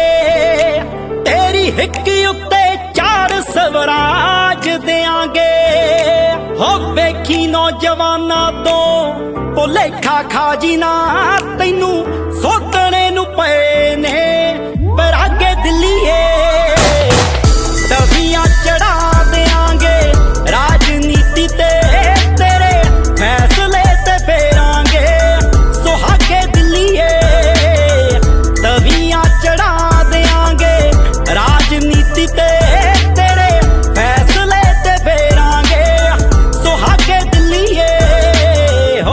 तेरी हिक उत्ते 4 स्वराज देंगे। हो वेखी नौजवाना तो भुलेखा खाजी ना तैनू सोतने नू पए ने बरागे दिल्लीए। तवियां चढ़ा देंगे राजनीति ते तेरे फैसले ते फेरांगे सुहागे दिल्लीए। तवियां चढ़ा देंगे राजनीति ते तेरे फैसले ते फेरांगे सुहागे दिल्लीए। हो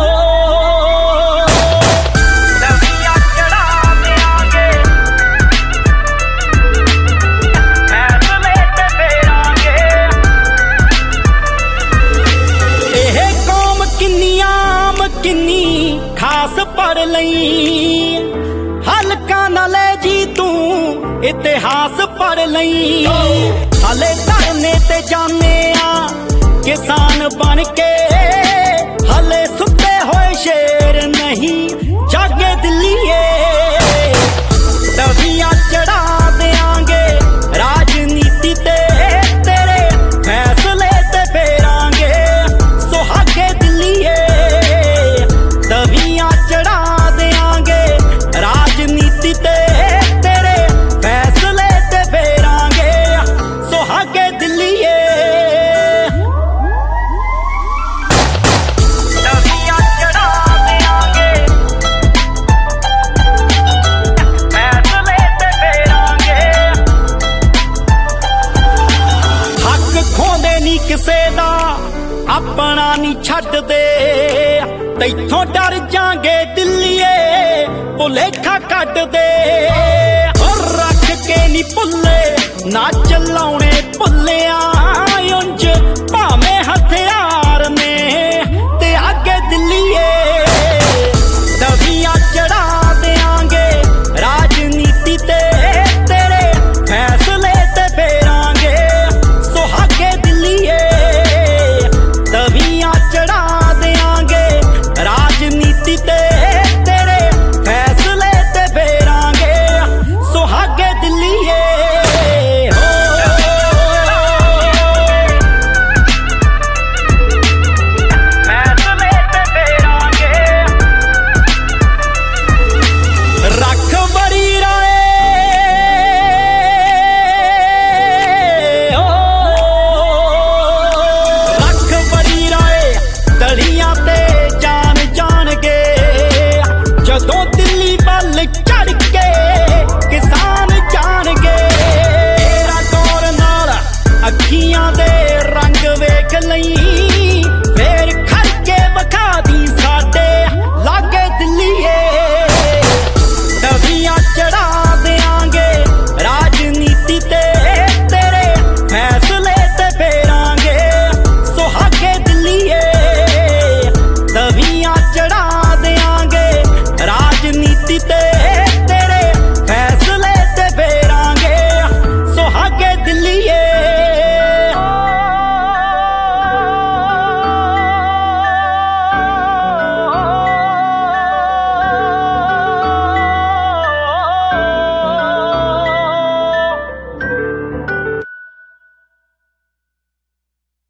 तवियां चढ़ा देंगे फैसले ते फेरांगे। एह कौम किन्नी आम किन्नी खास पढ़ लई हल्का न ले जी तू इतिहास पढ़ लई। हले धरने ते जाने आ किसान बन के हले सुते होए शेर नहीं जागे दिल्लीए। तवियां चढ़ा देंगे राजनीति ते तेरे फैसले ते फेरांगे सुहागे दिल्लीए। तवियां चढ़ा देंगे राजनीति ते तेरे फैसले ते फेरांगे सुहागे दिल्लीए। तवियां चढ़ा देंगे फैसले ते फेरांगे। हक खोंदे नी किसे दा अपना नी छड्ड दे तैथों डर जांगे दिल्लीए भुलेखा कट दे। रख के नी भुल्ले ना चलाउण